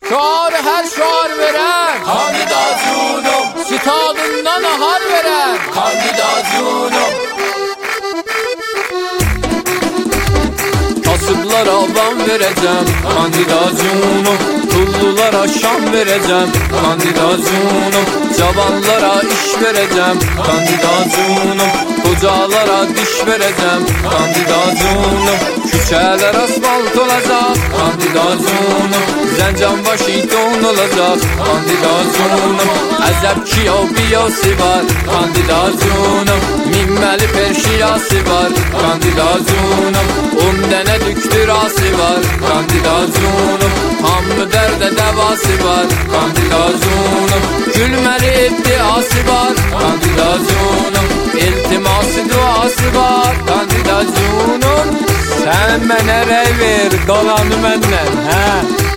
Şuarı her şuar veren Kandidasyonum, Stadından ahar veren kandidasyonum, Kasıplara van vereceğim kandidasyonum, tullulara şan vereceğim kandidasyonum, cavanlara iş vereceğim kandidasyonum, kocalara diş vereceğim kandidasyonum, küçeler asfalt olacak kandidasyonum, Zencan Washington olacak kandidasyonum, Əzəb biyası var kandidasyonum, Minməli Perşiyası var kandidasyonum, 10 dənə düktürası var kandidasyonum, hamı dərdə dəvası var kandidasyonum, gülməli iddiası var kandidasyonum, iltiması duası var kandidasyonum. Sen mənə rəy ver, dolanı məndən, hə?